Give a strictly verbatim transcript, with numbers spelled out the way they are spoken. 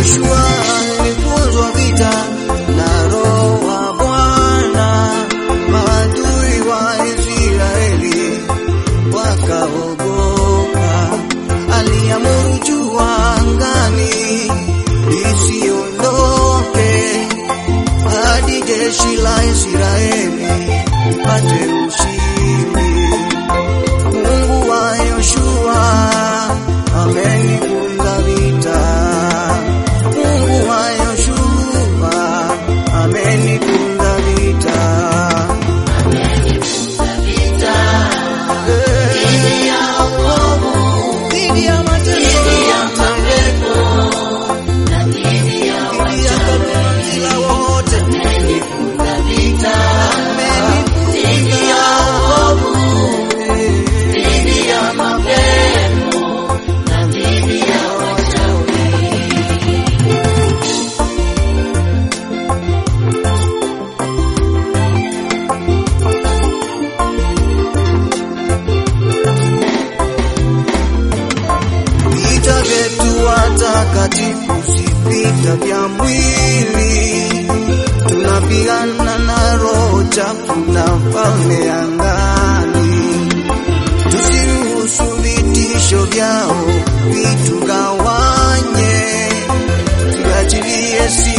Yoshua alifunzwa vita na Roho wa Bwana, maadui wa Israeli wakaogopa. Aliamuru jua angani lisiondoke hadi jeshi la Israeli lipate ushindi. Mungu wa Yoshua amenifunza vita. Mungu wa Yoshua amenifunza vita. Amenifunza vita dhidi ya uovu, Dhidi ya matendo, dhidi ya mapepo na dhidi ya wachawi. kila wote Amenifunza vita dhidi ya uovu, dhidi ya mapepo na dhidi ya wachawi. vita vyetu watakatifu si vita vya mwili. Tunapigana na roho chafu na falme angani. Tusiruhusu vitisho vyao vitugawanye, tuachilie si